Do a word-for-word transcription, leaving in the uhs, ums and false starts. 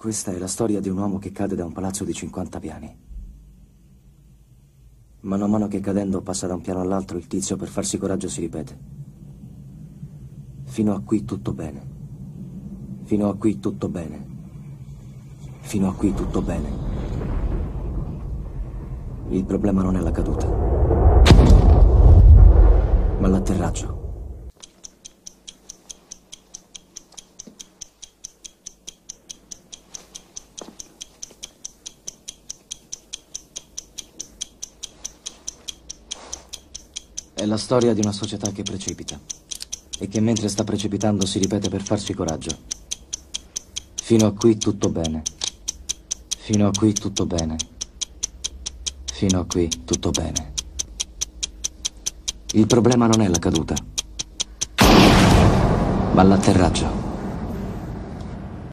Questa è la storia di un uomo che cade da un palazzo di cinquanta piani. Mano a mano che cadendo passa da un piano all'altro, il tizio per farsi coraggio si ripete: fino a qui tutto bene. Fino a qui tutto bene. Fino a qui tutto bene. Il problema non è la caduta, ma l'atterraggio. È la storia di una società che precipita e che mentre sta precipitando si ripete per farsi coraggio. Fino a qui tutto bene. Fino a qui tutto bene. Fino a qui tutto bene. Il problema non è la caduta, ma l'atterraggio.